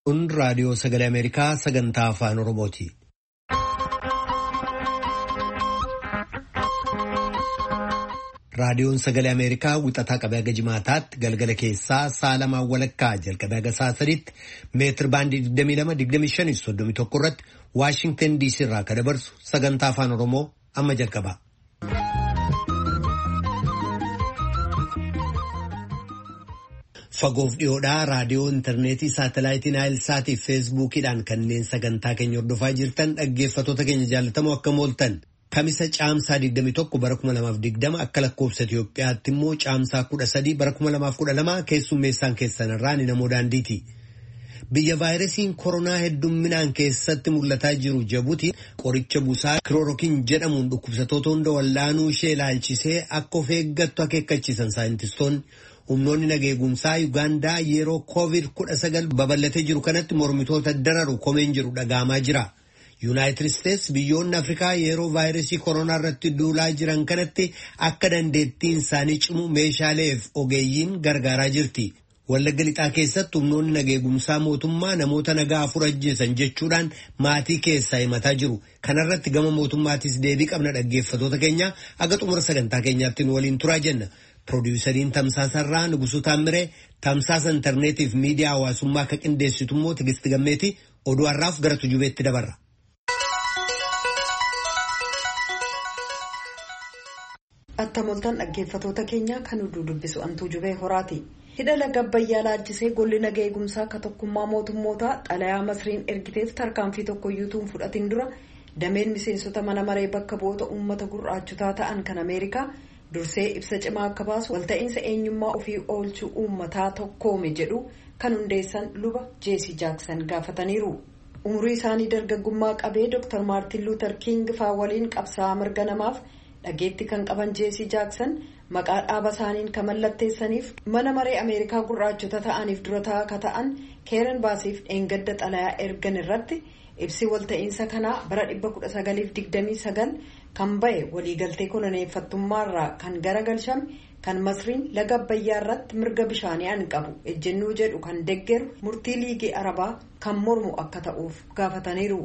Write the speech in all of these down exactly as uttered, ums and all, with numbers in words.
Kun raadiyoo sagalee Ameerikaa sagantaa afaan Oromooti. Raadiyoon sagalee Ameerikaa wixataa qabee haga jimaataatti galgala keessaa sa'a lamaan walakkaa jalqabee haga sa'a sadiitti meetir baandii digdamii lama digdamii shanii soddomii tokko irratti Waashingtan D C irraa kan dabarsu sagantaa afaan Oromoo amma jalqaba. Fagoof dhiyoodhaa raadiyoo intarneetii saatalaayitii naayilsaatii fi feesbuukiidhaan kanneen sagantaa keenya hordofaa jirtan dhaggeeffattoota keenya jaallatamoo akkam ooltan. Kamisa caamsaa digdamii tokko bara kuma lamaaf digdama akka lakkoofsa Itoophiyaatti immoo caamsaa kudha sadii bara kuma lamaaf kudha lama keessummeessaan keessan irraa ni namoo daandiiti. Biyya vaayirasiin koronaa heddumminaan keessatti mul'ataa jiru Jibuutii qoricha busaa kiloorokiin jedhamuun dhukkubsattoota hunda wallaanuu ishee ilaalchisee akka of eeggattu akeekkachiisan saayintistoonni. Humnoonni nageegumsaa Yuugaandaa yeroo koovid kudha sagal babal'atee jiru kanatti mormitoota dararu komeen jiru dhaga'amaa jira. Yuunaayitid Isteets biyyoonni Afrikaa yeroo vaayirasii koronaa irratti duulaa jiran kanatti akka dandeettiin isaanii cimu meeshaaleef ogeeyyiin gargaaraa jirti. Wallagga lixaa keessatti humnoonni nageegumsaa mootummaa namoota nagaa afur ajjeesan jechuudhaan maatii keessaa himataa jiru. Kanarratti gama mootummaatis deebii qabna dhaggeeffattoota keenya aga xumura sagantaa keenyaatti nu waliin turaa jenna. Piroodyusariin Tamsaasarraa Nugusuu Taammiree tamsaasa intarneetiif miidiyaa hawaasummaa akka qindeessitu immoo Tigisti Gammeeti oduu har'aaf gara tujubeetti dabarra. Attamoltaan dhaggeeffattoota keenya kan oduu dubbisu Antuu Jubee Horaati. Hidha laga Abbayyaa laalchisee golli nageegumsaa akka tokkummaa mootummootaa xalayaa Masriin ergiteef tarkaanfii tokkoyyuu fudhatiin dura dameen miseensota mana maree bakka bu'oota uummata gurraachotaa ta'an kan Ameerikaa dursee ibsa cimaa akka baasu walta'iinsa eenyummaa ofii oolchuu uummataa tokkoome jedhu kan hundeessan luba Jeesii Jaaksan gaafataniiru. Umurii isaanii dargaggummaa qabee Dr Maartin Luuter King faa waliin qabsaa'aa mirga namaaf dhageetti kan qaban Jeesii Jaaksan maqaa dhaaba isaaniin kan mallatteessaniif mana maree Ameerikaa gurraachota ta'aniif dura taa'aa ta'an Keeren Baasiif dheengadda xalayaa ergan irratti ibsi walta'iinsa kanaa bara dhibba kudha sagaliif digdamii sagal kan ba'e waliigaltee koloneeffattummaarraa kan garagalchame kan Masriin laga Abbayyaa irratti mirga bishaanii an qabu ejjennoo jedhu kan deggeru murtii liigii Arabaa kan mormu akka ta'uuf gaafataniiru.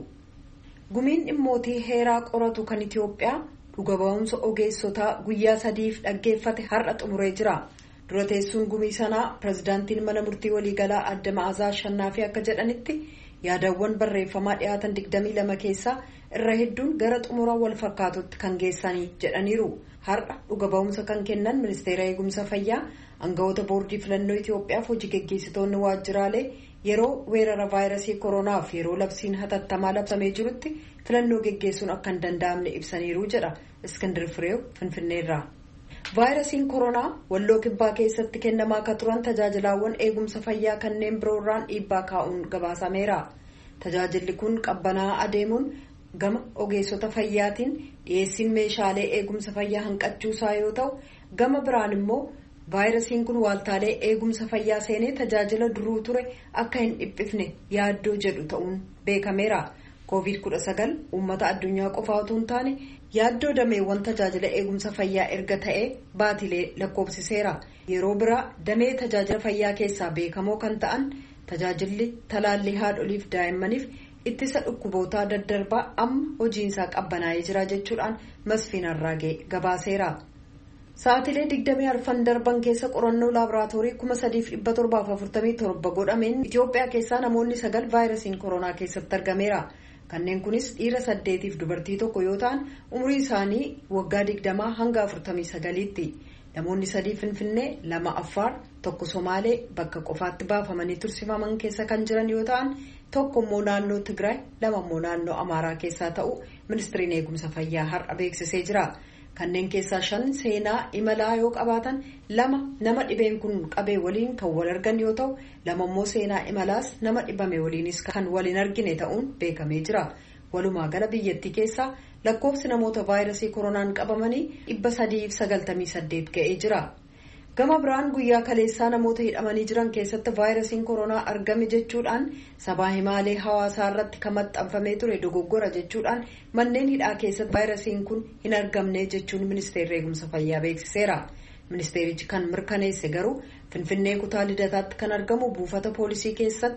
Gumiin dhimmootii heeraa qoratu kan Itoophiyaa dhuga ba'umsa ogeessotaa guyyaa sadiif dhaggeeffate har'a xumuree jira. Dura teessuun gumii sanaa pirezidaantiin mana murtii waliigalaa adda Ma'aazaa Ashannaafi akka jedhanitti yaadawwan barreeffamaa dhiyaatan digdamii lama keessaa irra hedduun gara xumura wal fakkaatutti kan geessanii jedhaniiru. Har'a dhuga ba'umsa kan kennan ministeera eegumsa fayyaa, aangawoota boordii filannoo Itoophiyaaf hojii geggeessitoonni waajjiraalee yeroo weerara vaayirasii koronaaf yeroo labsiin hatattamaa labsamee jirutti filannoo geggeessuun akka hin danda'amne ibsaniiru jedha Iskindir Fireew Finfinneerraa. Vaayirasiin koronaa walloo kibbaa keessatti kennamaa akka turan tajaajilaawwan eegumsa fayyaa kanneen biroorraan dhiibbaa kaa'uun gabaasameera. Tajaajilli kun qabbanaa adeemuun gama ogeessota fayyaatiin dhiyeessiin meeshaalee eegumsa fayyaa hanqachuusaa yoo ta'u gama biraan immoo vaayirasiin kun waaltaalee eegumsa fayyaa seenee tajaajila duruu ture akka hin dhiphifne yaaddoo jedhu ta'uun beekameera. koovid kudha sagal uummata addunyaa qofaa utuu hin taane yaaddoo dameewwan tajaajila eegumsa fayyaa erga ta'ee baatilee lakkoofsiseera. Yeroo biraa damee tajaajila fayyaa keessaa beekamoo kan ta'an tajaajilli talaallii haadholiif daa'immaniif ittisa dhukkubootaa daddarbaa amma hojiinsaa qabbanaa'ee jira jechuudhaan Masfiin Arraagee gabaaseera. Sa'aatilee digdamii arfan darban keessa qorannoo laaboraatoorii kuma sadiif dhibba torbaaf afurtamii torba godhameen Itoophiyaa keessaa namoonni sagal vaayirasiin koronaa keessatti argameera. Kanneen kunis dhiira saddeetiif dubartii tokko yoo ta'an umrii isaanii waggaa digdamaa hanga afurtamii sagaliitti. Namoonni sadii Finfinnee, lama Affaar, tokko Somaalee bakka qofaatti baafamanii tursifaman keessa kan jiran yoo ta'an tokko immoo naannoo Tigraay, lama immoo naannoo Amaaraa keessaa ta'u ministeerri eegumsa fayyaa har'a beeksisee jira. Kanneen keessaa shan seenaa imalaa yoo qabaatan lama nama dhibeen kun qabee waliin kan wal argan yoo ta'u lama immoo seenaa imalaas nama dhibame waliinis kan wal hin argine ta'uun beekamee jira. Walumaa gala biyyattii keessaa lakkoofsi namoota vaayirasii koronaan qabamanii dhibba sadiif sagaltamii saddeet ga'ee jira. Gama biraan guyyaa kaleessaa namoota hidhamanii jiran keessatti vaayirasiin koronaa argame jechuudhaan sabaa himaalee hawaasaa irratti kan maxxanfamee ture dogoggora jechuudhaan manneen hidhaa keessatti vaayirasiin kun hin argamne jechuun ministeerri eegumsa fayyaa beeksiseera. Ministeerichi kan mirkaneesse garuu Finfinnee kutaa Lidataatti kan argamu buufata poolisii keessatti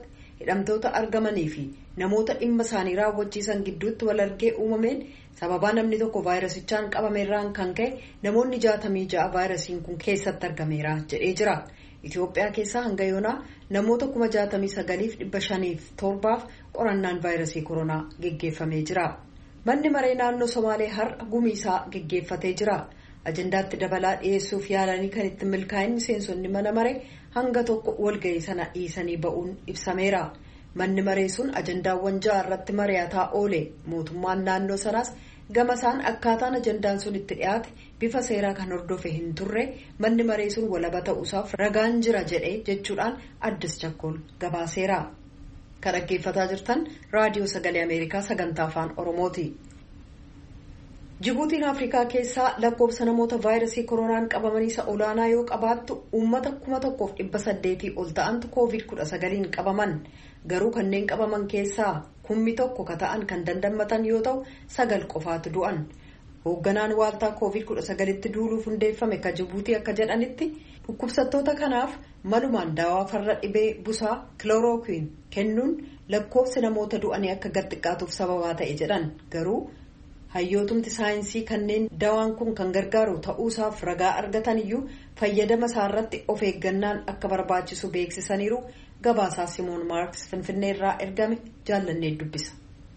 hidhamtoota argamanii fi namoota dhimma isaanii raawwachiisan gidduutti wal argee uumameen sababaa namni tokko vaayirasichaan qabameerraan kan ka'e namoonni jaatamii ja'a vaayirasiin kun keessatti argameera jedhee jira. Itoophiyaa keessaa hanga yoonaa namoota kuma jaatamii sagaliif dhibba shaniif torbaaf qorannaan vaayirasii koronaa geggeeffamee jira. Manni maree naannoo Somaalee har'a gumiisaa geggeeffatee jira. Ajandaatti dabalaa dhiyeessuuf yaalanii kan itti milkaa'in miseensonni mana maree hanga tokko walga'ii sana dhiisanii ba'uun ibsameera. Manni maree sun ajandaawwan ja'a irratti mari'ataa oole. Mootummaan naannoo sanaas gama isaan akkaataan ajandaan sun itti dhiyaate bifa seeraa kan hordofe hin turre manni maree sun walaba ta'uusaaf ragaan jira jedhee jechuudhaan Addis Chakkol gabaaseera. Kan dhaggeeffataa jirtan raadiyoo sagalee Ameerikaa sagantaa afaan Oromooti. Jibuutiin Afrikaa keessaa lakkoofsa namoota vaayirasii koronaan qabamanii isa olaanaa yoo qabaattu uummata kuma tokkoof dhibba saddeetii ol ta'antu koovid kudha sagaliin qabaman. Garuu kanneen qabaman keessaa kummi tokko ka ta'an kan dandammatan yoo ta'u sagal qofaatu du'an. Hoogganaan waaltaa koovid kudha sagalitti duuluuf hundeeffame ka Jibuutii akka jedhanitti dhukkubsattoota kanaaf malumaan daawaa farra dhibee busaa kiloorookiin kennuun lakkoofsi namoota du'anii akka gad xiqqaatuuf sababaa ta'e jedhan. Garuu hayyootumti saayinsii kanneen daawaan kun kan gargaaru ta'uusaaf ragaa argatan iyyuu fayyadama isaarratti of eeggannaan akka barbaachisu beeksisaniiru. Gabaasaa Simoon Maarks Finfinneerraa ergame jaallannee dubbisa.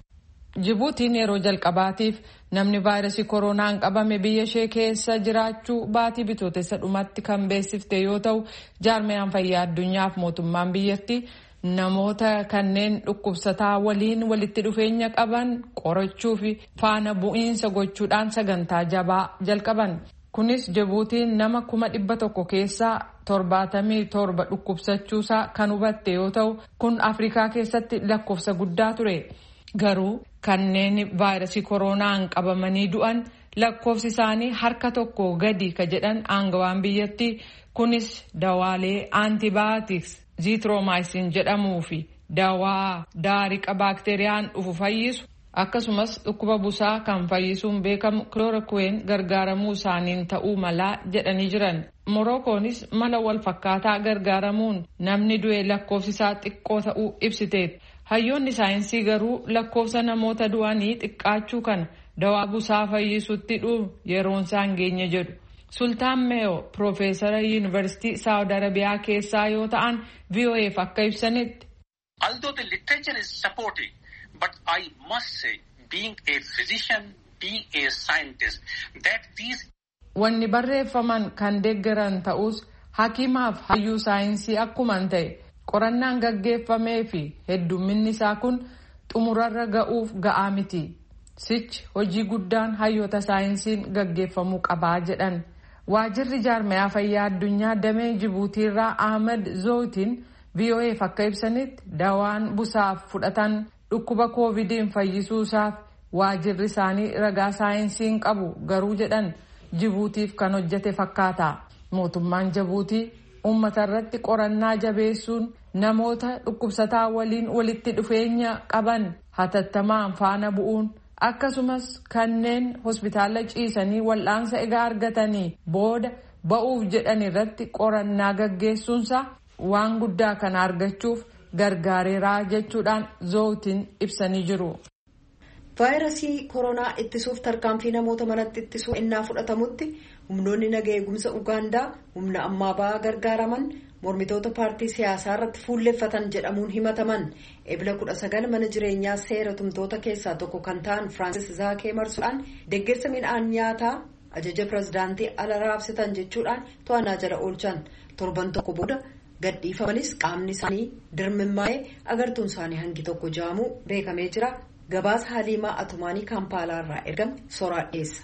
Jibuutiin yeroo jalqabaatiif namni vaayirasii koronaan qabame biyya ishee keessa jiraachuu baatii bitootessa dhumatti kan beeksifte yoo ta'u jaarmiyaan fayyaa addunyaaf mootummaan biyyatti namoota kanneen dhukkubsataa waliin walitti dhufeenya qaban qorachuu fi faana bu'iinsa gochuudhaan sagantaa jabaa jalqaban. Kunis Jibuutiin nama kuma dhibba tokko keessaa torbaatamii torba dhukkubsachuusaa kan hubatte yoo ta'u kun Afrikaa keessatti lakkoofsa guddaa ture. Garuu kanneen vaayirasii koronaan qabamanii du'an lakkoofsi isaanii harka tokko gadi ka jedhan aangawaan biyyatti kunis dawaalee antibiyootiks ziitiroomaayisiin jedhamuu fi dawaa daariqa baakteeriyaan dhufu fayyisu akkasumas dhukkuba busaa kan fayyisuun beekamu kiloorokiin gargaaramuu isaaniin ta'uu malaa jedhanii jiran. Morokoonis mala wal fakkaataa gargaaramuun namni du'e lakkoofsisaa xiqqoo ta'uu ibsiteet. Hayyoonni saayinsii garuu lakkoofsa namoota du'anii xiqqaachuu kana dawaa busaa fayyisutti dhufu yeroon isaan geenye jedhu. Sultaan Meeyo Piroofeesara Yuunivarsiitii Saawud Arabiyaa keessaa yoo ta'an V O F akka ibsanitti. Although the literature is supporting, but I must say, being a physician, being a scientist, that these wanni barreeffaman kan deeggaran ta'us hakimaaf hayyuu saayinsii akkuman ta'e qorannaan gaggeeffamee fi heddumminni isaa kun xumurarra ga'uuf ga'aa miti. Sichi hojii guddaan hayyoota saayinsiin gaggeeffamuu qabaa jedhan. Waajirri jaarmayaa fayyaa addunyaa damee Jibuutiirraa Ahmed Zootiin V O F akka ibsanitti dawaan busaaf fudhatan dhukkuba koovidiin fayyisuusaaf waajirri isaanii ragaa saayinsiin qabu garuu jedhan Jibuutiif kan hojjete fakkaata. Mootummaan Jibuutii uummata irratti qorannaa jabeessuun namoota dhukkubsataa waliin walitti dhufeenya qaban hatattamaan faana bu'uun akkasumas kanneen hospitaala ciisanii wal'aansa egaa argatanii booda ba'uuf jedhan irratti qorannaa gaggeessuunsa waan guddaa kana argachuuf gargaareeraa jechuudhaan Zootiin ibsanii jiru. Vaayirasii koronaa ittisuuf tarkaanfii namoota manatti ittisuu innaa fudhatamutti humnoonni nagaa eegumsa Ugaandaa humna ammaa ba'aa gargaaraman mormitoota paartii siyaasaa irratti fuulleffatan jedhamuun himataman. Ebila kudha sagal mana jireenyaa seera tumtoota keessaa tokko kan ta'an Firaansis Zaakee marsuudhaan deeggarsa midhaan nyaataa ajaja pirezidaantii ala raabsitan jechuudhaan to'annaa jala oolchan. Torban tokko booda gadhiifamanis qaamni isaanii dirmimmaa'ee agartuun isaanii hangi tokko jaamuu beekamee jira. Gabaasa Haliimaa Atumaanii Kaampaalaa irraa ergame soraa dhiyeessa.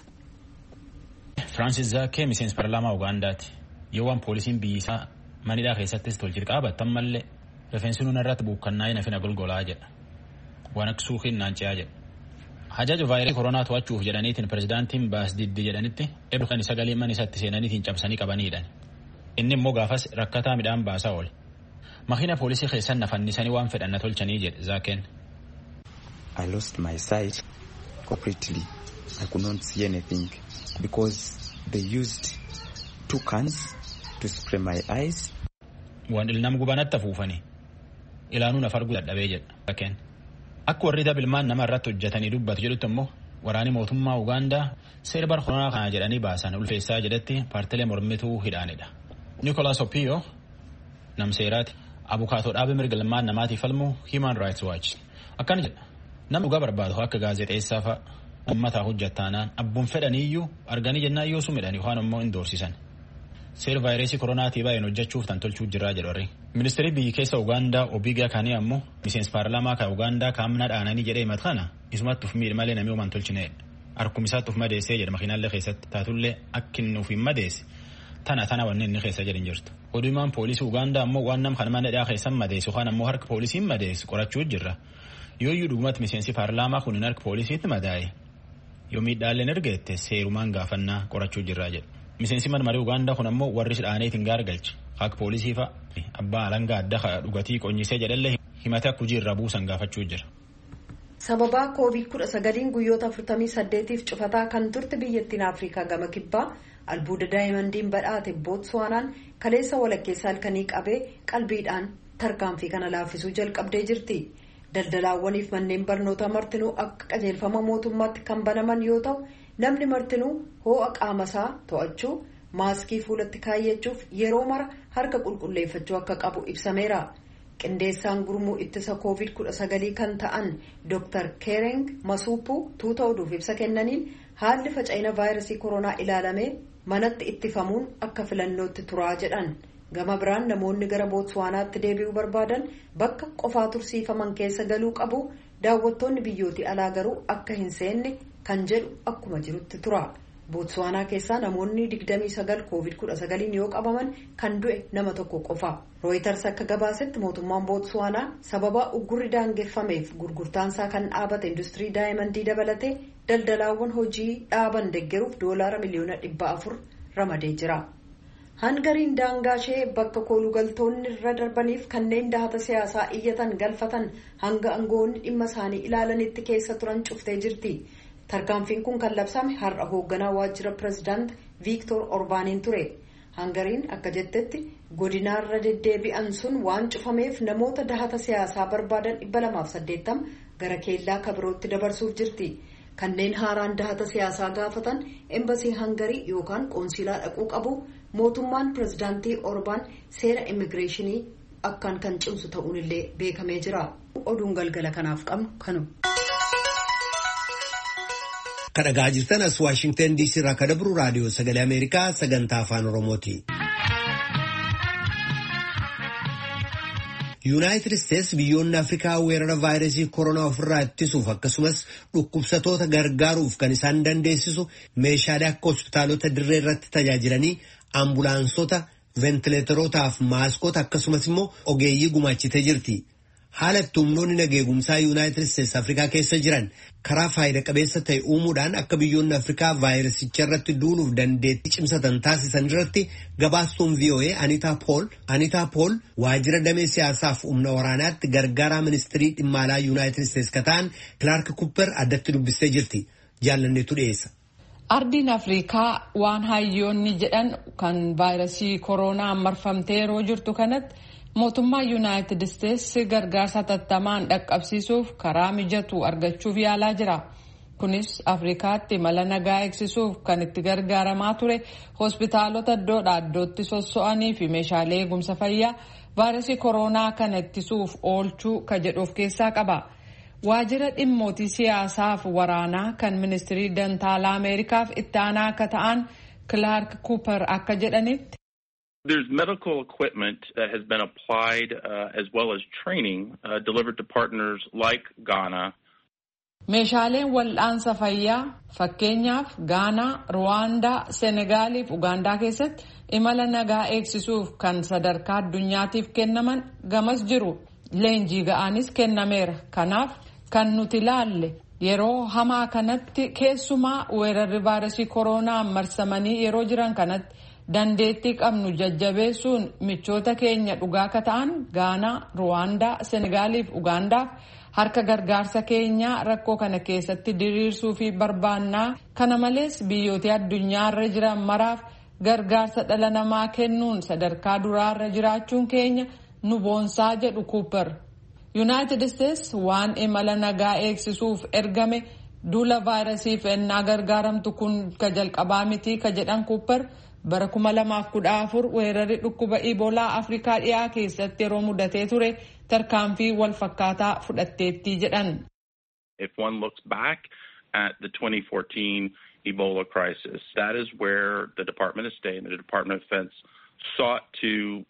Firaansis Zaakee miseensa paarlaamaa Ugaandaati. Yoo waan poolisiin biyyisaa manidhaa keessattis tolchir qaabatan mallee rifeensi nuun irratti buukkannaa nafina golgolaa jedha. Waan akka suuqiin naanca'aa jedha. Hajaja vaayirasii koronaa to'achuuf jedhaniitiin pirezidaantiin baas diddi jedhanitti eebba kan sagalee mana isaatti seenaniitiin cabsanii qabanidhaan. Inni immoo gaafas rakkataa midhaan baasaa oole. Makiina poolisii keessan nafannisanii waan fedhanna tolchanii jedhe Zaakeen. I lost my sight completely. I could not see anything because they used two cans to spray my eyes. Waan ilnam gubanatti afuufanii ilaanuu naf arguu dadhabee jedha bakkeen. Akka warri dabilmaan nama irratti hojjetanii dubbatu jedhutti immoo waraani mootummaa Ugaandaa seera bara koronaa kana jedhanii baasan ulfeessaa jedhatti paartilee mormituu hidhaanidha. Nicholas Opio nam seeraati abukaatoo dhaabee mirga ilmaan namaatiif falmu Human Rights Watch akkana jedha. Namni dhugaa barbaadu akka gaazexeessaa fa'a uummataa hojjettaanaan abbuun fedhaniiyyuu arganii jennaan yoo sumidhanii waan immoo hin doorsisan. Seera vaayirasii koronaatii baay'een hojjechuuf tan tolchuu jirraa jedhu warri. Ministeerri biyyi keessa Ugaandaa Obiga Kanii ammoo miseensi paarlaamaa kan Ugaandaa kaamna dhaananii jedhee himatu kana isumatti uf miidhe malee namni uumaan tolchineedha. Harkumisaatti uf madeessee jedha makiinaallee keessatti taatullee akka inni uf hin madeesse tana tana wanni inni keessa jedhin jirtu. Oduumaan poolisii Ugaandaa ammoo waan nam kana mana dhaa keessan madeessu yookaan ammoo harka poolisiin madeessu qorachuu jirra. Yooyyuu dhugumatti miseensi paarlaamaa kun hin harka poolisiitti madaa'e yoo miidhaalleen ergeette seerumaan gaafannaa qorachuu jirraa jedha. Miseensi manmarii Ugaandaa kun ammoo warri dhaaneetiin gaargalche akka poolisii fa'a abbaa alangaa adda dhugatii qonyisee jedhallee himatee akka hojii irraa buusan gaafachuu jira. Sababaa koovid kudha sagaliin guyyoota afurtamii saddeetiif cufataa kan turte biyyattiin Afrikaa gama kibbaa albuuda daayimandiin badhaate Bootsuwaanaan kaleessa walakkeessa halkanii qabee qalbiidhaan tarkaanfii kana laaffisuu jalqabdee jirti. Daldalaawwaniif manneen barnootaa martinuu akka qajeelfama mootummaatti kan banaman yoo ta'u namni martinuu ho'a qaamasaa to'achuu maaskii fuulatti kaayyachuuf yeroo mara harka qulqulleeffachuu akka qabu ibsameera. Qindeessaan gurmuu ittisa koovid kudha sagalii kan ta'an Dooktar Keereng Masuupuu tuuta oduuf ibsa kennaniin haalli faca'ina vaayirasii koronaa ilaalamee manatti ittifamuun akka filannootti turaa jedhan. Gama biraan namoonni gara Bootsuwaanaatti deebi'uu barbaadan bakka qofaa tursiifaman keessa galuu qabu. Daawwattoonni biyyooti alaa garuu akka hin seenne kan jedhu akkuma jirutti tura. Bootsuwaanaa keessaa namoonni digdamii sagal koovid kudha sagaliin yoo qabaman kan du'e nama tokko qofa. Rooyitars akka gabaasetti mootummaan Bootsuwaanaa sababa uggurri daangeffameef gurgurtaansaa kan dhaabate industirii daayimandii dabalatee daldalaawwan hojii dhaaban deeggaruuf doolaara miliyoona dhibba afur ramadee jira. Hangariin daangaa ishee bakka koolugaltoonni irra darbaniif kanneen dahata siyaasaa iyyatan galfatan hanga aangoonni dhimma isaanii ilaalanitti keessa turan cuftee jirti. Tarkaanfiin kun kan labsame har'a hoogganaa waajjira pirezidaant Viiktor Orbaaniin ture. Hangariin akka jettetti godinaarra deddeebi'an sun waan cufameef namoota dahata siyaasaa barbaadan dhibba lamaaf saddeettama gara keellaa kabirootti dabarsuuf jirti. Kanneen haaraan dahata siyaasaa gaafatan embasii Hangarii yookaan qoonsilaa dhaquu qabu. Mootummaan pirezidaantii Orbaan seera immigireeshinii akkaan kan cimsu ta'uun illee beekamee jira. Oduun galgala kanaaf qabnu kanu. Kadhagaa jirtan as Waashingtan D C irraa kan dabru raadiyoo sagalee Ameerikaa sagantaa afaan Oromooti. Yuunaayitid Isteets biyyoonni Afrikaa weerara vaayirasii koronaa ofirraa ittisuuf akkasumas dhukkubsatoota gargaaruuf kan isaan dandeessisu meeshaalee akka hospitaalota dirree irratti tajaajilanii ambulaansota, ventileeterootaaf maaskota akkasumas immoo ogeeyyii gumaachitee jirti. Haala itti humnoonni nageegumsaa Yuunaayitid Isteets Afrikaa keessa jiran karaa faayida qabeessa ta'e uumuudhaan akka biyyoonni Afrikaa vaayirasicha irratti duuluuf dandeettii cimsatan taasisan irratti gabaastuun V O A Anitaa Pool Anitaa Pool waajjira damee siyaasaaf humna waraanaatti gargaaraa ministirii dhimma alaa Yuunaayitid Isteets ka ta'an Kilaark Kupper addatti dubbistee jirti. Jaallanneetu dhiyeessa. Ardiin Afrikaa waan hayyoonni jedhan kan vaayirasii koronaa marfamtee yeroo jirtu kanatti mootummaa Yuunaayitid Isteets gargaarsa tattamaan dhaqqabsiisuuf karaa mijatu argachuuf yaalaa jira. Kunis Afrikaatti mala nagaa eegsisuuf kan itti gargaaramaa ture hospitaalota iddoodhaa iddootti sosso'anii fi meeshaalee eegumsa fayyaa vaayirasii koronaa kana ittisuuf oolchuu ka jedhuuf keessaa qaba. Waajjira dhimmootii siyaasaaf waraanaa kan ministirii dantaalaa Ameerikaaf itti aanaa akka ta'an Kilaark Kupper akka jedhanitti. There's medical equipment that has been applied uh, as well as training uh, delivered to partners like Ghana. Meeshaaleen wal'aansa fayyaa fakkeenyaaf Gaanaa, Ruwaandaa, Senegaaliif Ugaandaa keessatti imala nagaa eegsisuuf kan sadarkaa addunyaatiif kennaman gamas jiru. Leenjii ga'aanis kennameera. Kanaaf kan nuti ilaalle yeroo hamaa kanatti keessumaa weerarri vaayirasii koronaa marsamanii yeroo jiran kanatti dandeettii qabnu jajjabeessuun michoota keenya dhugaa ka ta'an Gaanaa, Ruwaandaa, Senegaaliif Ugaandaaf harka gargaarsa keenyaa rakkoo kana keessatti diriirsuu fi barbaannaa. Kana malees biyyoota addunyaarra jiran maraaf gargaarsa dhala namaa kennuun sadarkaa duraarra jiraachuun keenya nu boonsaa jedhu Cooper. United States waan imala nagaa eegsisuuf ergame duula vaayirasiif ennaa gargaaramtu kun ka jalqabaa miti ka jedhan Cooper bara kuma lamaaf kudha afur weerarri dhukkuba Iboolaa Afrikaa dhiyaa keessatti yeroo mudatee ture tarkaanfii wal fakkaataa fudhatteetti jedhan. If one looks back at the twenty fourteen Ebola crisis, that is where the Department of State and the Department of Defense sought to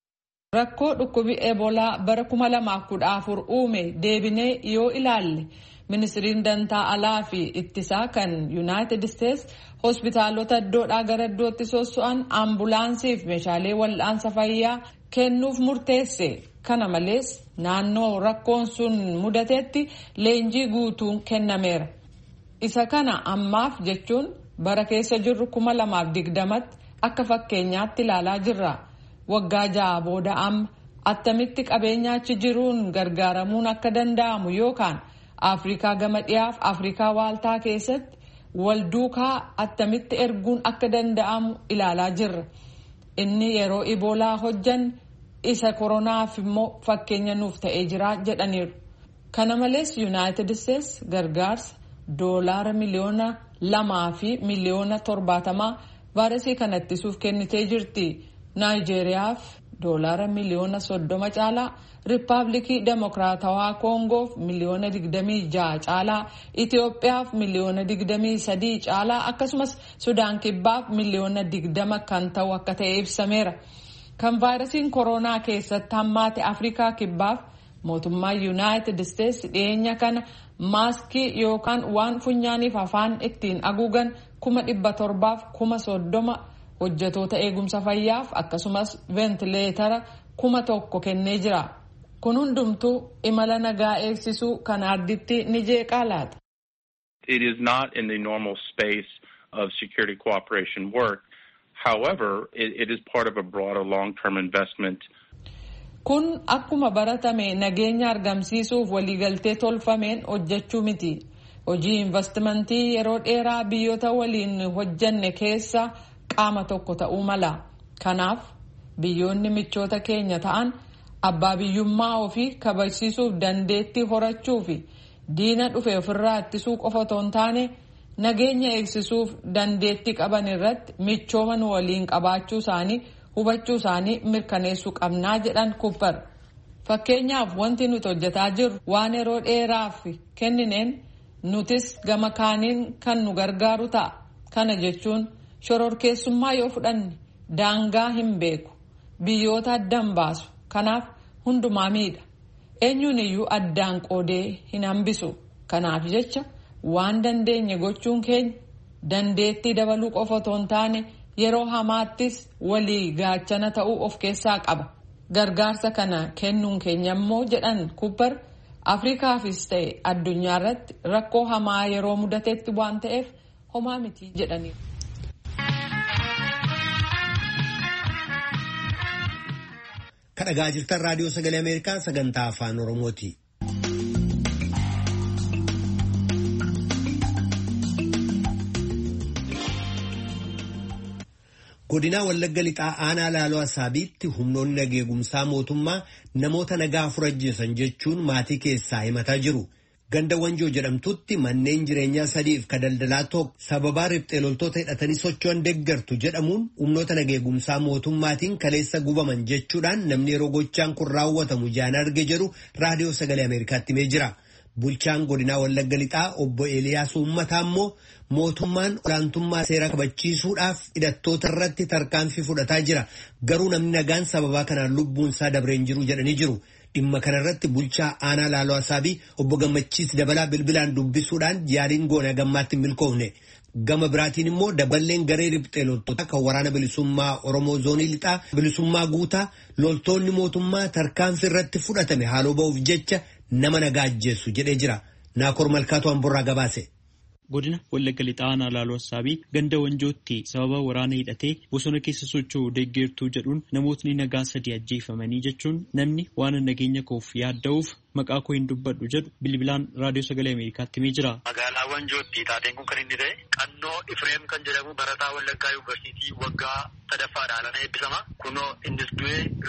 rakkoo dhukkubi Eboolaa bara kuma lamaaf kudha afur uume deebinee yoo ilaalle ministiriin dantaa alaa fi ittisaa kan United States hospitaalota iddoodhaa gara iddootti sosso'an ambulaansiif meeshaalee wal'aansa fayyaa kennuuf murteesse. Kana malees naannoo rakkoon sun mudatetti leenjii guutuun kennameera. Isa kana ammaaf jechuun bara keessa jirru kuma lamaaf digdamatti akka fakkeenyaatti ilaalaa jirra. Waggaa ja'a booda amma attamitti qabeenyaachi jiruun gargaaramuun akka danda'amu yookaan Afrikaa gama dhiyaaf Afrikaa waaltaa keessatti wal duukaa attamitti erguun akka danda'amu ilaalaa jirra. Inni yeroo Iboolaa hojjan isa koronaaf immoo fakkeenya nuuf ta'ee jira jedhaniiru. Kana malees United States gargaarsa doolaara miliyoona lamaa fi miliyoona torbaatamaa vaayirasii kana ittisuuf kennitee jirti. Naayijeeriyaaf doolaara miliyoona soddoma caalaa, Riippaabilikii Demokiraatawaa Koongoof miliyoona digdamii ja'a caalaa, Itoophiyaaf miliyoona digdamii sadii caalaa akkasumas Sudaan Kibbaaf miliyoona digdama kan ta'u akka ta'e ibsameera. Kan vaayirasiin koronaa keessatti hammaate Afrikaa Kibbaaf mootummaa United States dhiyeenya kana maaskii yookaan waan funyaaniif afaan ittiin haguugan kuma dhibba torbaaf kuma soddoma hojjetoota eegumsa fayyaaf akkasumas ventileetara kuma tokko kennee jira. Kun hundumtuu imala nagaa eegsisuu kan arditti ni jeeqaa laata? It is not in the normal space of security cooperation work. However, it, it is part of a broader long-term investment. Kun akkuma baratame nageenya argamsiisuuf waliigaltee tolfameen hojjechuu miti. Hojii investimentii yeroo dheeraa biyyoota waliin hojjanne keessa qaama tokko ta'uu mala. Kanaaf biyyoonni michoota keenya ta'an abbaa biyyummaa ofii kabachiisuuf dandeettii horachuu fi diina dhufe ofirraa ittisuu qofa otoo hin taane nageenya eegsisuuf dandeettii qaban irratti michooman waliin qabaachuu isaanii hubachuu isaanii mirkaneessuu qabnaa jedhan Cooper. Fakkeenyaaf wanti nuti hojjetaa jirru waan yeroo dheeraaf kennineen nutis gama kaaniin kan nu gargaaru ta'a. Kana jechuun shororkeessummaa yoo fudhanne daangaa hin beeku, biyyoota addaan baasu. Kanaaf hundumaa miidha. Eenyuun iyyuu addaan qoodee hin hambisu. Kanaaf jecha waan dandeenye gochuun keenya dandeettii dabaluu qofa otoo hin taane yeroo hamaattis walii gaachana ta'uu of keessaa qaba. Gargaarsa kana kennuun keenya immoo jedhan Cooper Afrikaafis ta'e addunyaa irratti rakkoo hamaa yeroo mudatetti waan ta'eef homaa miti jedhaniiru. Kan dhagaa jirtan raadiyoo sagalee Ameerikaa sagantaa afaan Oromooti. Godina Wallagga Lixaa aanaa Laaloo Asaabiitti humnoonni nageegumsaa mootummaa namoota nagaa afur ajjeesan jechuun maatii keessaa himataa jiru. Ganda Wanjoo jedhamtutti manneen jireenyaa sadiif ka daldalaa tokko sababaa riphxee loltoota hidhatanii socho'an deeggartu jedhamuun humnoota nageegumsaa mootummaatiin kaleessa gubaman jechuudhaan namni yeroo gochaan kun raawwatamu ijaan arge jedhu raadiyoo sagalee Ameerikaatti himee jira. Bulchaan godinaa Wallagga Lixaa obbo Eeliyaas Uummataa immoo mootummaan olaantummaa seera kabachiisuudhaaf hidhattoota irratti tarkaanfii fudhataa jira. Garuu namni nagaan sababaa kanaan lubbuun isaa dabreen jiru jedhanii jiru. Dhimma kanarratti bulchaa aanaa Laaloo Asaabii obbo Gammachiis Dabalaa bilbilaan dubbisuudhaan yaaliin goone gammaatti hin milkoofne. Gama biraatiin immoo daballeen garee riphxee loltoota kan waraana bilisummaa Oromoo zoonii lixaa bilisummaa guutaa loltoonni mootummaa tarkaanfii irratti fudhatame haaloo ba'uuf jecha nama nagaa ajjeessu jedhee jira. Naakoor Malkaatu Amborraa gabaase. Godina Wallagga Lixaa aanaa Laaloo Asaabii ganda Wanjootti sababa waraana hidhatee bosona keessa socho'u deeggartuu jedhuun namootni nagaa sadii ajjeefamanii jechuun namni waan nageenya koof yaadda'uuf maqaa koo hin dubbadhu jedhu bilbilaan raadiyoo sagalee Ameerikaatti himee jira. Magaalaa Wanjootti taateen kun kan inni ta'e Qannoo Ifreem kan jedhamu barataa Wallaggaa Yuunivarsiitii waggaa sadaffaadha alana eebbisama. Kunoo innis du'ee reeffi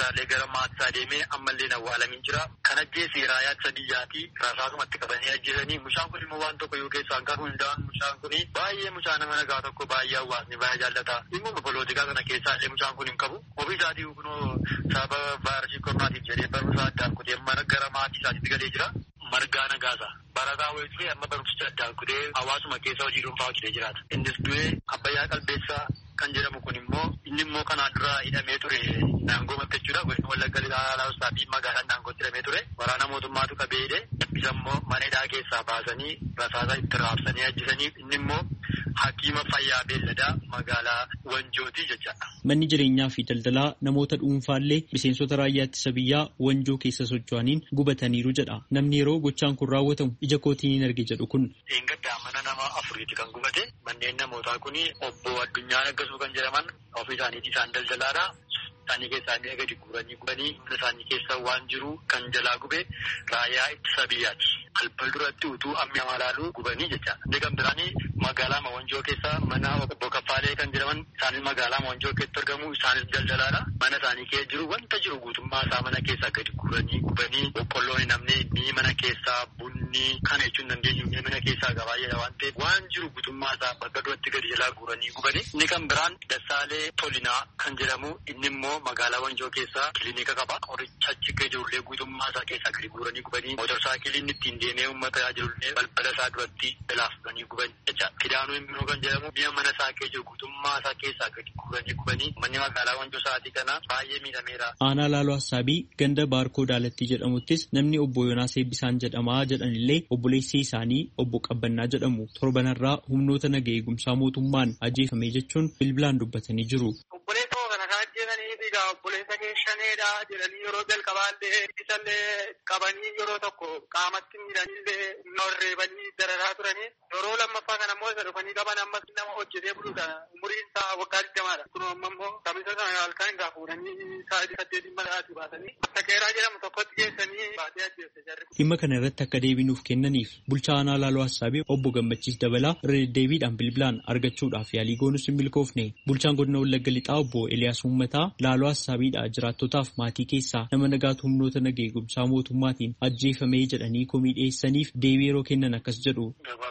irraalee gara maatisaa deemee ammallee awwaalamin jira. Kan ajjeese raayyaa ittisa biyyaati. Rasaasumatti qabanii ajjeesanii mucaan kun immoo waan tokko yoo keessaan qabu hundaan mucaan kun baay'ee mucaa nama nagaa tokko baay'ee hawaasni baay'ee jaallata. Dhimma poolitikaa kana keessaa illee mucaan kun hin qabu. Ofii isaatii kunoo sababa vaayirasii koronaatiif jedhee barumsa addaan kutee gara maatii isaatiitti galee jira. Margaa nagaasa. Barataa wayii ture amma barumsicha addaan kutee hawaasuma keessa hojii dhuunfaa hojjetee jiraata. Innis du'ee Abbayyaa Qalbeessaa kan jedhamu kun immoo inni immoo kanaan dura hidhamee ture naangoo jechuudha. Godina Wallagga Lixaa fi magaalaan naangootti hidhamee ture. Waraana mootummaatu qabee hidhe. Isa immoo maneedhaa keessaa baasanii rasaasa itti raabsanii ajjisanii inni immoo hakiima fayyaa beelladaa magaalaa Wanjooti jechaadha. Manni jireenyaa fi daldalaa namoota dhuunfaallee miseensota raayyaa ittisa biyyaa Wanjoo keessa socho'aniin gubataniiru jedha. Namni yeroo gochaan kun raawwatamu ija kootiin hin arge jedhu kun. Eeggaddaa mana nama afuriiti kan gubate. Manneen namootaa kun obbo Addunyaa Naggasuu kan jedhaman ofii isaaniitii isaan daldalaadha. Isaanii keessaa mi'a gadi guuranii gubanii mana isaanii keessa waan jiru kan jalaa gube raayyaa ittisa biyyaati. Albal duratti utuu ammi amalaaluu gubanii jecha. Inni kan biraanii magaalaa Wanjoo keessa mana obbo Kaffaalee kan jedhaman isaanis magaalaa Wanjoo keessatti argamu isaanis daldalaadha. Mana isaanii keessa jiru wanta jiru guutummaa isaa mana keessaa gadi guuranii gubanii boqqolloon hin hafne ni mana keessaa bunni kana jechuun dandeenyu ni mana keessaa gabaayyeedha waan ta'eef waan jiru guutummaa isaa bakka duratti gadi jalaa guuranii gubanii. Inni kan biraan Dassaalee Tolinaa kan jedhamu inni immoo magaalaa Wanjoo keessaa kilinika qaba. Qoricha achi ijoollee guutummaa isaa keessaa gadi guuranii gubanii mootorsaayikiliin ittiin deemee uummata tajaajilullee balbala isaa duratti jalaa fudhanii gubanii jecha. Kidaanuu immoo kan jedhamu mi'a mana isaa keessa jiru guutummaa isaa keessaa gadi guuranii gubanii manni magaalaa Wanjoo sa'aatii kana baay'ee miidhameera. Aanaa Laaloo Hassaabii ganda Baarkoo Daalattii jedhamuttis namni obbo Yoonaas Eebbisaan jedhamaa jedhanillee obboleessi isaanii obbo Qabbannaa jedhamu torbanarraa humnoota nagaa eegumsaa mootummaan ajjeefame jechuun bilbilaan dubbatanii jiru. Obboleessa keessaneedha jedhanii yeroo jalqabaallee isallee qabanii yeroo tokko qaamatti miidhanillee norreebanii dararaa turanii yeroo lammaffaa kana immoo isa dhufanii qaban ammas nama hojjetee buluudha. Umuriin isaa waggaa digdamaadha. Kun amma immoo kamisa sana halkan irraa fuudhanii sa'aatii saddeetiin malaatii baasanii Takeeraa jedhamu tokkotti geessanii baatee ajjeesse jarri. Dhimma kana irratti akka deebinuuf kennaniif bulchaa aanaa Laaloo Hassaabii obbo Gammachiis Dabalaa irra deddeebiidhaan bilbilaan argachuudhaaf yaalii goonus hin milkoofne. Bulchaan godina Wallagga Lixaa obbo Eliyaas Uummataa Laaloo Hassaabiidha jiraattotaaf maatii keessaa nama nagaatu humnoota nagaa eegumsaa mootummaatiin ajjeefamee jedhanii komii dhiyeessaniif deebii yeroo kennan akkas jedhu.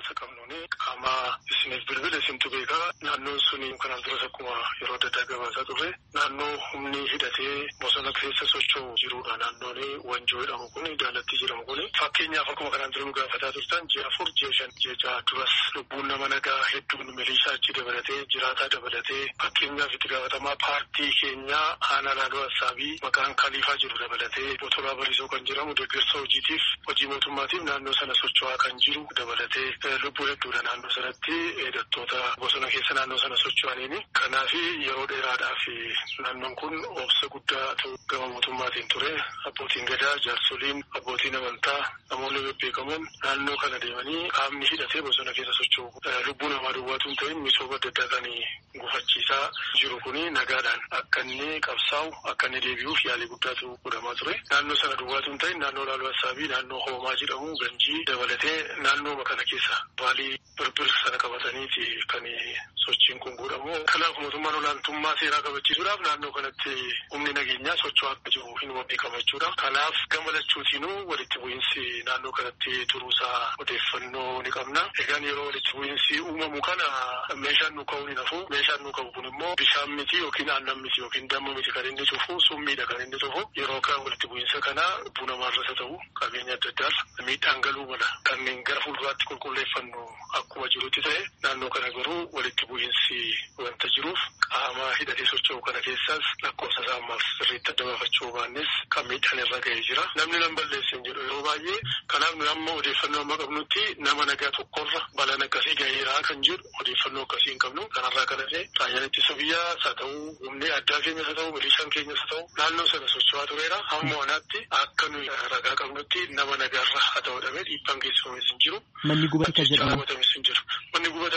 Qaama isiniif bilbila isintu beekaa naannoon suni kanaan duras akkuma yeroo adda addaa gabaasaa turre naannoo humni hidhatee bosona keessa socho'u jirudha. Naannoon Wanjoo jedhamu kun Daalattii jedhamu kun fakkeenyaaf akkuma kanaan dura nu gaafataa turtan ji'a afur ji'a shan ji'a ja'a duras lubbuun nama nagaa hedduun milishaa achi dabalatee jiraataa dabalatee fakkeenyaaf itti gaafatamaa paartii keenyaa aanaa Laaloo Hassaabii maqaan Kaliifaa jiru dabalatee Motoraa Barisoo kan jedhamu deeggarsa hojiitiif hojii mootummaatiif naannoo sana socho'aa kan jiru dabalatee lubbuu hedduudha naannoo sanatti hidhattoota bosona keessa naannoo sana socho'aniini. Kanaaf yeroo dheeraadhaaf naannoon kun obsa guddaa ta'uu gama mootummaatiin ture. Abbootiin gadaa, jaarsoliin, abbootiin amantaa, namoonni bebbeekamoon naannoo kana deemanii qaamni hidhatee bosona keessa socho'u lubbuu namaa duwwaatu hin ta'in misooma adda addaa kan gufachiisaa jiru kuni nagaadhaan akka inni qabsaa'u akka inni deebi'uuf yaalii guddaatu godhamaa ture. Naannoo sana duwwaatu hin ta'in naannoo Laaloo Hassaabii naannoo Hoomaa jedhamu Ganjii dabalatee naannooma kana keessa baalii birbir sana qabataniiti kan sochiin kun godhamu. Kanaaf mootummaan olaantummaa seeraa kabachiisuudhaaf naannoo kanatti humni nageenyaa socho'aa akka jiru hin beekama jechuudha. Kanaaf gama lachuutiinuu walitti bu'iinsi naannoo kanatti turuusaa odeeffannoo ni qabna. Egaan yeroo walitti bu'iinsi uumamu kana meeshaan nu ka'uu ni nafu. Meeshaan nu ka'u kun immoo bishaan miti yookiin aannan miti yookiin damma miti kan inni cufu summiidha kan inni cufu. Yeroo kan walitti bu'iinsa kana lubbuu namaarras haa ta'u qabeenya adda addaas miidhaan galuu mala kanneen gara fuulduraatti qulqulleeffannu akkuma jirutti ta'e naannoo kana garuu walitti bu'iinsi wanta jiruuf qaama hidhatee socho'u kana keessaas lakkoofsa isaa ammaaf sirriitti adda baafachuu baannes kan miidhaan irra ga'ee jira. Namni nan balleesse hin jedhu yeroo baay'ee kanaaf nu amma odeeffannoo amma qabnutti nama nagaa tokkorra balaan akkasii ga'eeraa kan jedhu odeeffannoo akkasii hin qabnu. Kanarraa kan hafe raayyaan ittisa biyyaas haa ta'u humni addaa keenyas haa ta'u milishaan keenyas haa ta'u naannoo sana socho'aa tureera. Hamma wanaatti akka nuyi ragaa qabnutti nama nagaarra haa ta'u dhabee dhiibbaan geessifames hin jiru. Manni gubate kan jedhamu. Manni gubatames akkuma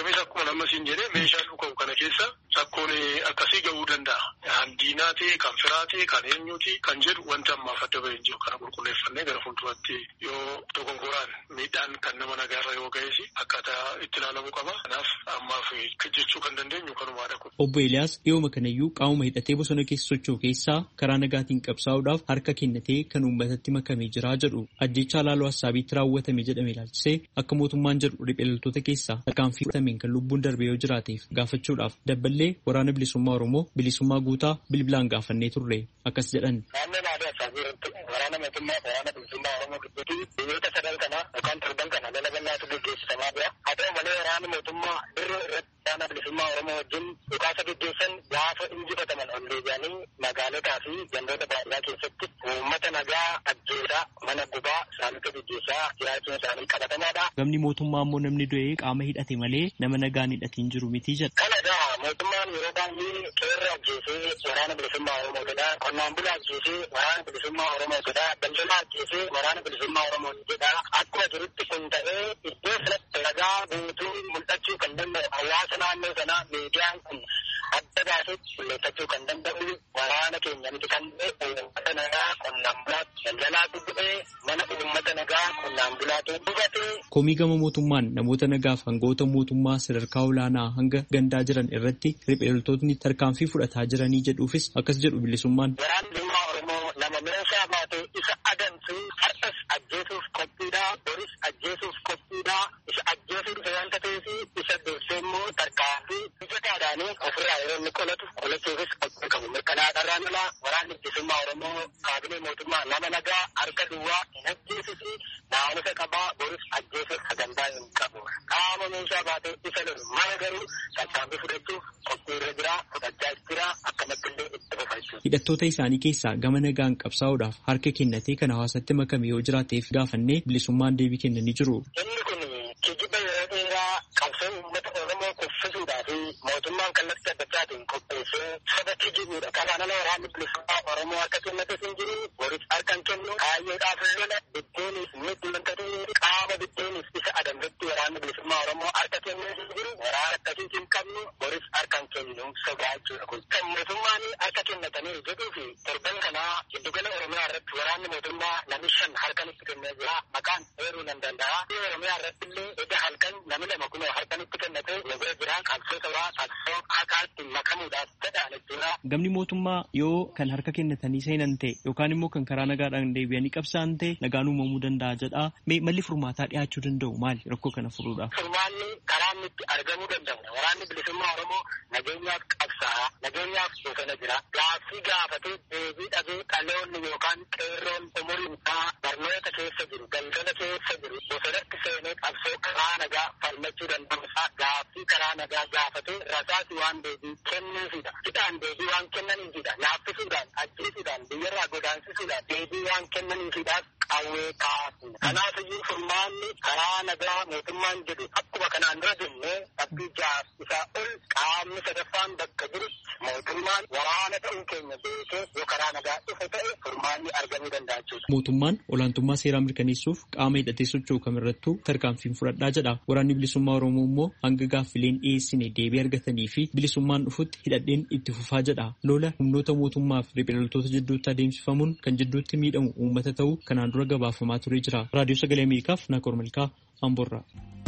akkuma ammasiin jedhee meeshaan dhuka'u kana keessa rakkoon akkasii ga'uu danda'a. Diinaa ta'e, kan firaa ta'e, kan eenyuuti kan jedhu wanti ammaaf adda bahee jiru kana qulqulleeffannee gara fuulduratti yoo dogongoraan miidhaan kan nama nagaarra yoo ga'es akkaataa itti ilaalamuu qaba. Kanaaf ammaaf jechuu kan dandeenyu kanumaadha kun. Obbo Eeliyaas dhiyooma kanayyuu qaamuma hidhatee bosona keessa socho'u keessaa karaa nagaatiin qabsaa'uudhaaf harka kennatee kan uummatatti makamee jira jedhu. Ajjechaa Laaloo Assaabiitti raawwatame jedhame ilaalchisee akka mootummaan jedhu riphee loltoota keessaa tarkaanfii fudhatameen kan lubbuun darbe yoo jiraateef gaafachuudhaaf dabballee waraana bilisummaa Oromoo bilisummaa guutaa bilbilaan gaafannee turre akkas jedhan. Naannoo Laaloo Assaabii waraana mootummaa waraana bilisummaa Oromoo gidduutti biyyoota sadan kana yookaan torban kana lola bal'aatu gaggeessifamaa jira. Haa ta'u malee waraanni mootummaa dirree irratti waraana bilisummaa Oromoo wajjin dhukaasa gaggeessan gaafa injifataman ol deebi'anii magaalotaa fi gandoota baadiyyaa keessatti uummata nagaa ajjeesaa mana gubaa saamika gaggeessaa jiraachuun isaanii qabatamaadha. Gamni mootummaa immoo namni du'ee qaama hidhate malee nama nagaan hidhatiin jiru miti jedha. Kanadha mootummaan yeroo baay'ee qeerroo ajjeesee waraana bilisummaa Oromoo jedha. Qonnaan bulaa ajjeesee waraana bilisummaa Oromoo jedha. Daldalaa ajjeesee waraana bilisummaa Oromoo jedha. Akkuma jirutti kun ta'ee iddoo sanatti nagaa guutuu mul'achuu kan danda'u hawaasa naannoo sanaa miidiyaan kun adda baasee mul'achuu kan danda'u waraana keenya miti kan ta'e uummata nagaa qonnaan bulaatti daldalaatu bu'ee mana uummata nagaa qonnaan bulaatu bufatee. Komii gama mootummaan namoota nagaaf hangoota mootummaa sadarkaa olaanaa hanga gandaa jiran irratti riphee loltootni tarkaanfii fudhataa jiranii jedhuufis akkas jedhu bilisummaan. Waraanni bilisummaa Oromoo nama meeshaa baatee isa adamsu har'as ajjeesuuf qophiidha, boris ajjeesuuf qophiidha, isa ajjeesuuf wanta ta'eef isa dursee immoo tarkaanfii bijataadhaanii ofirraa yeroo inni qolatu qolachuufis qophii qabu. Mirkanaadharraan alaa waraanni bilisummaa Oromoo kaabinee mootummaa nama nagaa harka duwwaa hin ajjeesuu fi naamusa qabaa boris ajjeesuuf sagantaa hin qabu. Qaama meeshaa baatee isa lolu mana garuu tarkaanfii fudhachuuf qophii irra jira, fudhachaa jira, akkamatti illee itti bofaachuu. Hidhattoota isaanii keessaa gama nagaan qabsaa'uudhaaf harka kennatee kan hawaasatti makame yoo jiraateef gaafannee bilisummaan deebii kennanii jiru. Inni kun kijiba yeroo dheeraa qabsoo uummata Oromoo kuffisuudhaa fi mootummaan kallattii adda addaatiin qopheessee saba kijibuudha. Kanaan ala waraanni bilisummaa Oromoo harka kennates hin jiru, boris harka hin kennu, kaayyoodhaaf lola biddeenis miidhumtatee qaama biddeenis isa adamsutti waraanni bilisummaa Oromoo harka kennee hin jiru, waraana akkasiis hin qabnu, boris harka hin kennu sodaa jechuudha kun. Kan mootummaan harka kennatanii jedhuu fi torban kanaa giddugala Oromiyaa irratti waraanni mootummaa namni shan harkan itti kennee jira. Maqaan eeruu nan danda'a. Oromiyaa irratti illee eda halkan namni lama kunoo harkan itti kennatee yeroo jira qabsoo sabaa qabsoo haqaatti makamuudhaaf jedhaan jechuudha. Gamni mootummaa yoo kan harka kennatanii seenan ta'e yookaan immoo kan karaa nagaadhaan deebi'anii qabsaan ta'e nagaan uumamuu danda'a jedha. Malli furmaataa dhiyaachuu danda'u maali rakkoo kana furuudhaaf? Furmaanni karaa inni itti argamuu danda'u. Waraanni bilisummaa Oromoo nageenyaaf qabsaa'a. Nageenyaaf bosona jira. Gaaffii gaafatee deebii dhabee dhaloonni yookaan qeerroon umuriin isaa barnoota keessa jiru, daldala keessa jiru, bosonatti seenee qabsoo karaa nagaa falmachuu danda'uusaa gaaffii karaa nagaa gaafatee rasaasi waan deebii kennuufidha. Hidhaan deebii waan kennaniifidha. Laaffisuudhaan, ajjeesuudhaan, biyyarraa godaansisuudhaan deebii waan kennaniifidhaaf qawwee kaasu. Kanaafiyyuu furmaanni karaa nagaa mootummaan jedhu akkuma kanaan dura jennee abdii jaaf isaa ol qaamni sadaffaan bakka jiru mootummaan waraana ta'uu keenya beekee yoo karaa nagaa dhufe ta'e furmaanni argamuu danda'a jechuudha. Mootummaan olaantummaa seeraa mirkaneessuuf qaama hidhatee socho'u kamirrattuu tarkaanfiin fudhadhaa jedha. Waraanni bilisummaa Oromoo immoo hanga gaaffileen dhiyeessine deebii argatanii fi bilisummaan dhufutti hidhadheen itti fufaa jedha. Lola humnoota mootummaa fi riphee loltoota jidduutti adeemsifamuun kan jidduutti miidhamu uummata ta'uu kanaan dura gabaafamaa ture jira. Raadiyoo Sagalee Ameerikaaf Naakoor Malkaa Amboorraa.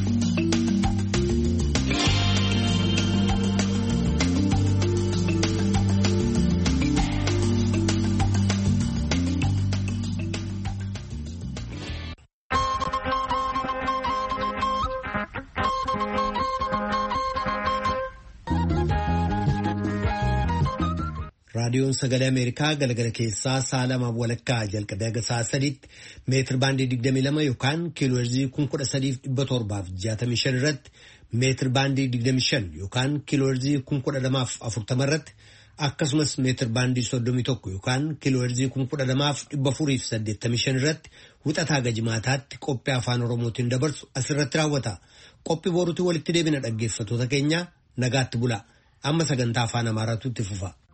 Raadiyoon Sagalee Ameerikaa galgala keessaa sa'a lamaaf walakkaa jalqabee haga sa'a sadiitti meetir baandii digdamii lama yookaan kiilooherzii kun kudha sadiif dhibba torbaaf jaatamii shan irratti meetir baandii digdamii shan yookaan kiilooherzii kun kudha lamaaf afurtama irratti akkasumas meetir baandii soddomii tokko yookaan kiilooherzii kun kudha lamaaf dhibba afuriif saddeettamii shan irratti wixataa hanga jimaataatti qophii afaan Oromootiin dabarsu asirratti raawwata. Qophii boruutii walitti deebina dhaggeeffatoota keenya nagaatti bula. Amma sagantaa afaan Amaaraatu itti fufa.